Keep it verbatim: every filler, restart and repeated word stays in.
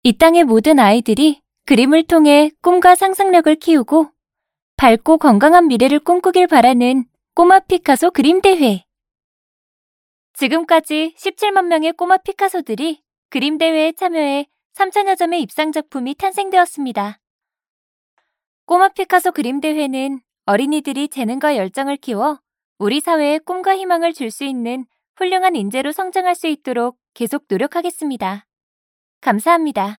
이 땅의 모든 아이들이 그림을 통해 꿈과 상상력을 키우고 밝고 건강한 미래를 꿈꾸길 바라는 꼬마 피카소 그림 대회. 지금까지 십칠만 명의 꼬마 피카소들이 그림 대회에 참여해 삼천여 점의 입상 작품이 탄생되었습니다. 꼬마 피카소 그림 대회는 어린이들이 재능과 열정을 키워 우리 사회에 꿈과 희망을 줄 수 있는 훌륭한 인재로 성장할 수 있도록 계속 노력하겠습니다. 감사합니다.